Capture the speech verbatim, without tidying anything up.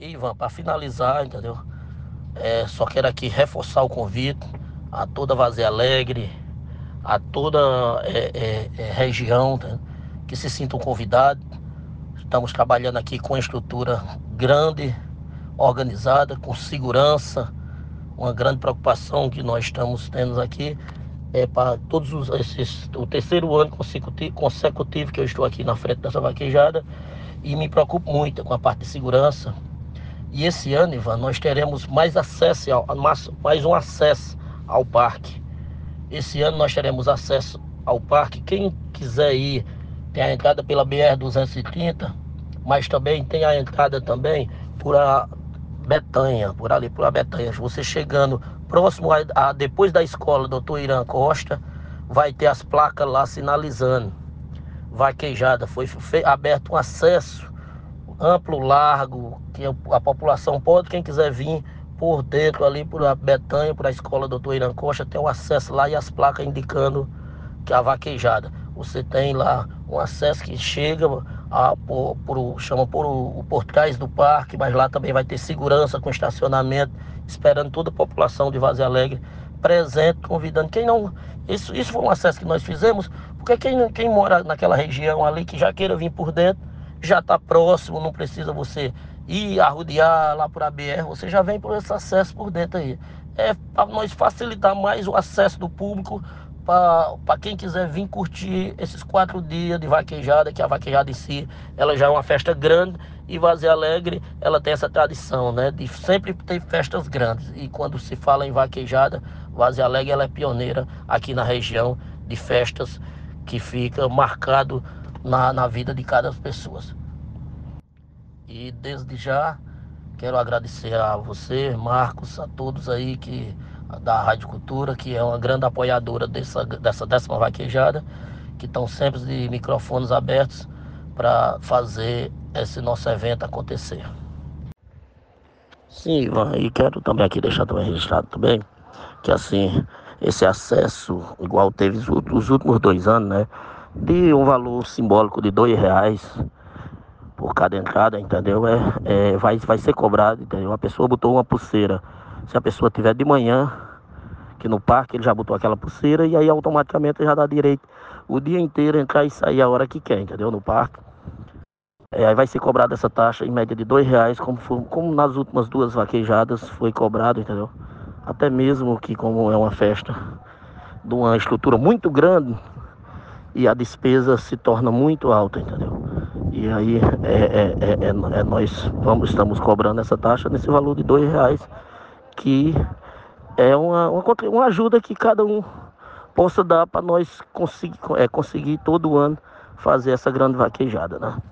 Ivan, para finalizar, entendeu? É, só quero aqui reforçar o convite a toda Vazia Alegre, a toda é, é, é, região, né, que se sintam convidados. Estamos trabalhando aqui com uma estrutura grande, organizada, com segurança. Uma grande preocupação que nós estamos tendo aqui é para todos os, esses, o terceiro ano consecutivo, consecutivo que eu estou aqui na frente dessa vaquejada, e me preocupo muito com a parte de segurança. E esse ano, Ivan, nós teremos mais acesso, ao, mais, mais um acesso ao parque. Esse ano nós teremos acesso ao parque. Quem quiser ir, tem a entrada pela B R duzentos e trinta, mas também tem a entrada também por a Betanha, por ali por a Betanha. Você chegando próximo a, a depois da escola doutor Irã Costa, vai ter as placas lá sinalizando vaquejada. Foi fe, aberto um acesso amplo, largo, que a população pode, quem quiser vir por dentro ali, por a Betanha, por a escola doutor Irã Costa, tem o acesso lá e as placas indicando que é a vaquejada. Você tem lá um acesso que chega a, por, por, chama por, o, por trás do parque, mas lá também vai ter segurança com estacionamento, esperando toda a população de Vazia Alegre presente, convidando quem não... Isso, isso foi um acesso que nós fizemos, porque quem, quem mora naquela região ali, que já queira vir por dentro, já está próximo, não precisa você ir arrodear lá por A B R, você já vem por esse acesso por dentro aí. É para nós facilitar mais o acesso do público para quem quiser vir curtir esses quatro dias de vaquejada, que a vaquejada em si, ela já é uma festa grande, e Vazia Alegre, ela tem essa tradição, né, de sempre ter festas grandes, e quando se fala em vaquejada, Vazia Alegre, ela é pioneira aqui na região de festas que fica marcado na, na vida de cada pessoa. E desde já quero agradecer a você, Marcos, a todos aí que, da Rádio Cultura, que é uma grande apoiadora dessa, dessa décima vaquejada, que estão sempre de microfones abertos para fazer esse nosso evento acontecer. Sim, Ivan, e quero também aqui deixar também registrado também, que assim, esse acesso, igual teve os, os últimos dois anos, né, de um valor simbólico de dois reais por cada entrada, entendeu? É, é, vai, vai ser cobrado, entendeu? A pessoa botou uma pulseira. Se a pessoa tiver de manhã, que no parque ele já botou aquela pulseira, e aí automaticamente já dá direito o dia inteiro entrar e sair a hora que quer, entendeu? No parque. É, aí vai ser cobrada essa taxa em média de dois reais, como, for, como nas últimas duas vaquejadas foi cobrado, entendeu? Até mesmo que, como é uma festa de uma estrutura muito grande, e a despesa se torna muito alta, entendeu? E aí é, é, é, é, é nós vamos, estamos cobrando essa taxa nesse valor de dois reais, que é uma, uma, uma ajuda que cada um possa dar para nós conseguir, é, conseguir todo ano fazer essa grande vaquejada, né?